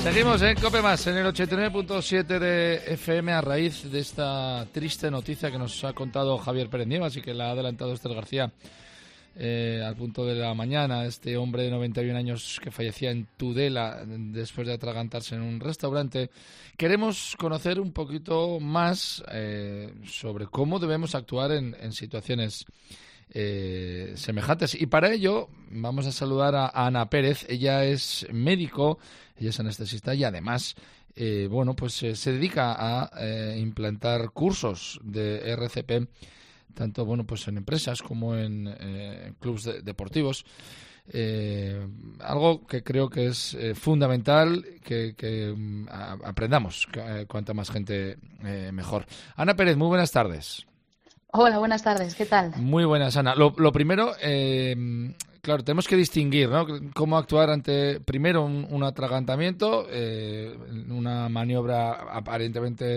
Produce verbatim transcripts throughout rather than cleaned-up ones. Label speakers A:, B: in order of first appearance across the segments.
A: Seguimos en COPE Más, en el ochenta y nueve punto siete de F M, a raíz de esta triste noticia que nos ha contado Javier Pérez Nievas y que la ha adelantado Esther García eh, al punto de la mañana. Este hombre de noventa y un años que fallecía en Tudela después de atragantarse en un restaurante. Queremos conocer un poquito más eh, sobre cómo debemos actuar en, en situaciones Eh, semejantes, y para ello vamos a saludar a, a Ana Pérez. Ella es médico, ella es anestesista y además eh, bueno pues eh, se dedica a eh, implantar cursos de R C P tanto bueno pues en empresas como en eh, clubes de, deportivos. Eh, algo que creo que es eh, fundamental que, que um, a, aprendamos, eh, cuanta más gente eh, mejor. Ana Pérez, muy buenas tardes.
B: Hola, buenas tardes, ¿qué tal?
A: Muy buenas, Ana. Lo, lo primero, eh, claro, tenemos que distinguir, ¿no? Cómo actuar ante, primero, un, un atragantamiento, eh, una maniobra aparentemente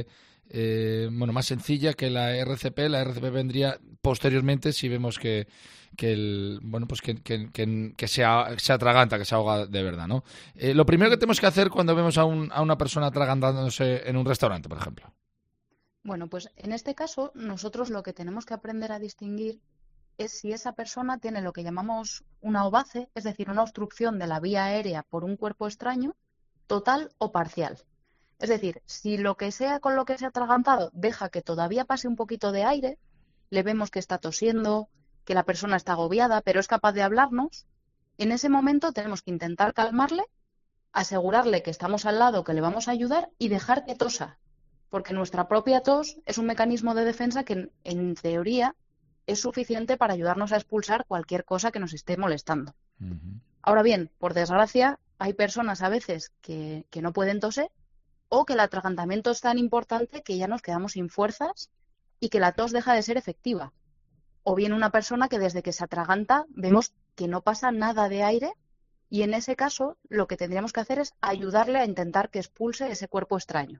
A: eh, bueno, más sencilla que la R C P. La R C P vendría posteriormente si vemos que, que el bueno pues que, que, que, que se, se atraganta, que se ahoga de verdad, ¿no? Eh, lo primero que tenemos que hacer cuando vemos a, un, a una persona atragantándose en un restaurante, por ejemplo.
B: Bueno, pues en este caso nosotros lo que tenemos que aprender a distinguir es si esa persona tiene lo que llamamos una O V A C, es decir, una obstrucción de la vía aérea por un cuerpo extraño, total o parcial. Es decir, si lo que sea con lo que se ha atragantado deja que todavía pase un poquito de aire, le vemos que está tosiendo, que la persona está agobiada, pero es capaz de hablarnos, en ese momento tenemos que intentar calmarle, asegurarle que estamos al lado, que le vamos a ayudar y dejar que tosa. Porque nuestra propia tos es un mecanismo de defensa que, en, en teoría, es suficiente para ayudarnos a expulsar cualquier cosa que nos esté molestando. Uh-huh. Ahora bien, por desgracia, hay personas a veces que, que no pueden toser o que el atragantamiento es tan importante que ya nos quedamos sin fuerzas y que la tos deja de ser efectiva. O bien una persona que desde que se atraganta vemos que no pasa nada de aire y en ese caso lo que tendríamos que hacer es ayudarle a intentar que expulse ese cuerpo extraño.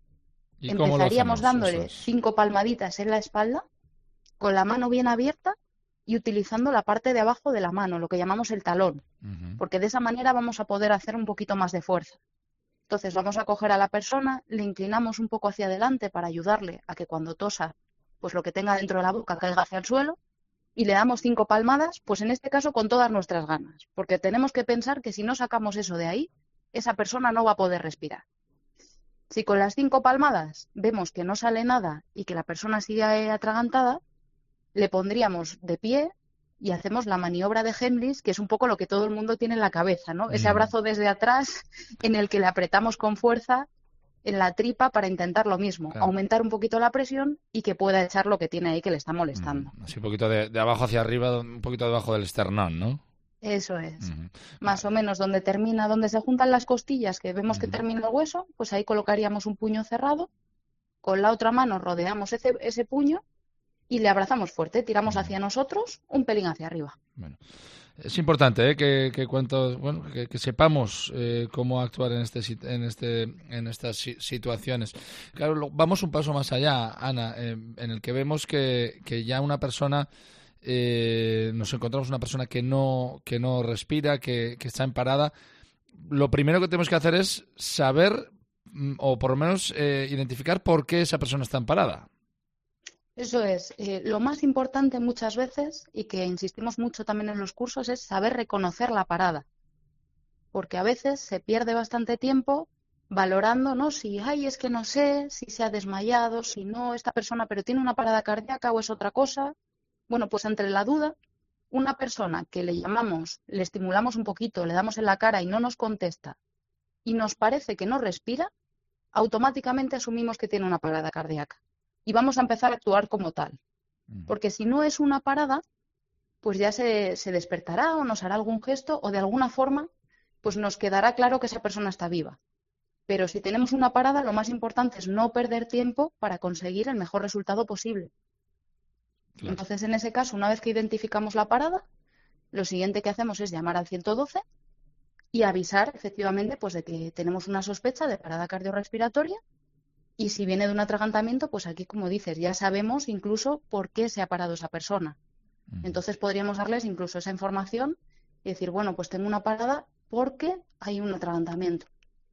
B: Empezaríamos dándole cinco palmaditas en la espalda, con la mano bien abierta y utilizando la parte de abajo de la mano, lo que llamamos el talón, uh-huh. porque de esa manera vamos a poder hacer un poquito más de fuerza. Entonces vamos a coger a la persona, le inclinamos un poco hacia adelante para ayudarle a que cuando tosa, pues lo que tenga dentro de la boca caiga hacia el suelo y le damos cinco palmadas, pues en este caso con todas nuestras ganas, porque tenemos que pensar que si no sacamos eso de ahí, esa persona no va a poder respirar. Si con las cinco palmadas vemos que no sale nada y que la persona sigue atragantada, le pondríamos de pie y hacemos la maniobra de Heimlich, que es un poco lo que todo el mundo tiene en la cabeza, ¿no? Mm. Ese abrazo desde atrás en el que le apretamos con fuerza en la tripa para intentar lo mismo, claro. aumentar un poquito la presión y que pueda echar lo que tiene ahí que le está molestando.
A: Mm. Así un poquito de, de abajo hacia arriba, un poquito debajo del esternón, ¿no?
B: Eso es, uh-huh. más vale. o menos donde termina, donde se juntan las costillas, que vemos uh-huh. que termina el hueso, pues ahí colocaríamos un puño cerrado, con la otra mano rodeamos ese, ese puño y le abrazamos fuerte, tiramos uh-huh. hacia nosotros, un pelín hacia arriba.
A: Bueno, es importante ¿eh? que, que, cuantos, bueno, que, que sepamos eh, cómo actuar en, este, en, este, en estas situaciones. Claro, lo, vamos un paso más allá, Ana, eh, en el que vemos que, que ya una persona... Eh, nos encontramos una persona que no que no respira, que, que está en parada. Lo primero que tenemos que hacer es saber o por lo menos eh, identificar por qué esa persona está en parada.
B: Eso es. Eh, lo más importante muchas veces, y que insistimos mucho también en los cursos, es saber reconocer la parada. Porque a veces se pierde bastante tiempo valorando, ¿no? Si, ay, es que no sé, si se ha desmayado, si no, esta persona, pero tiene una parada cardíaca o es otra cosa. Bueno, pues entre la duda, una persona que le llamamos, le estimulamos un poquito, le damos en la cara y no nos contesta y nos parece que no respira, automáticamente asumimos que tiene una parada cardíaca y vamos a empezar a actuar como tal. Porque si no es una parada, pues ya se, se despertará o nos hará algún gesto o de alguna forma pues nos quedará claro que esa persona está viva. Pero si tenemos una parada, lo más importante es no perder tiempo para conseguir el mejor resultado posible. Claro. Entonces, en ese caso, una vez que identificamos la parada, lo siguiente que hacemos es llamar al ciento doce y avisar, efectivamente, pues de que tenemos una sospecha de parada cardiorrespiratoria y si viene de un atragantamiento, pues aquí, como dices, ya sabemos incluso por qué se ha parado esa persona. Uh-huh. Entonces, podríamos darles incluso esa información y decir, bueno, pues tengo una parada porque hay un atragantamiento.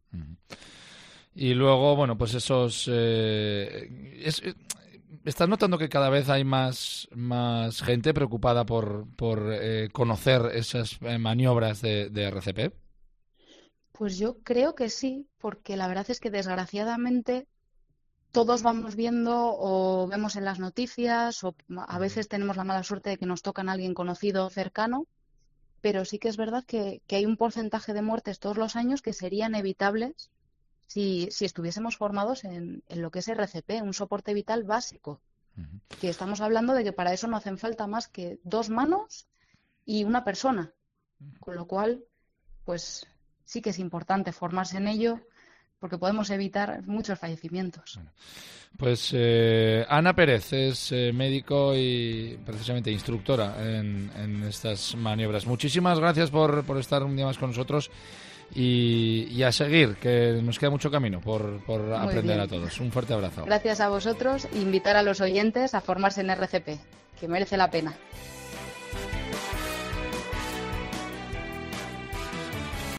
A: Uh-huh. Y luego, bueno, pues esos... Eh, es, ¿Estás notando que cada vez hay más, más gente preocupada por, por eh, conocer esas eh, maniobras de, de R C P?
B: Pues yo creo que sí, porque la verdad es que desgraciadamente todos vamos viendo o vemos en las noticias o a veces tenemos la mala suerte de que nos tocan a alguien conocido o cercano, pero sí que es verdad que, que hay un porcentaje de muertes todos los años que serían evitables si, si estuviésemos formados en, en lo que es R C P, un soporte vital básico. Uh-huh. Que estamos hablando de que para eso no hacen falta más que dos manos y una persona, con lo cual, pues sí que es importante formarse en ello, porque podemos evitar muchos fallecimientos.
A: Bueno, pues eh, Ana Pérez es eh, médico y precisamente instructora en, en estas maniobras. Muchísimas gracias por, por estar un día más con nosotros y, y a seguir, que nos queda mucho camino por, por aprender a todos. Un fuerte abrazo.
B: Gracias a vosotros e invitar a los oyentes a formarse en R C P, que merece la pena.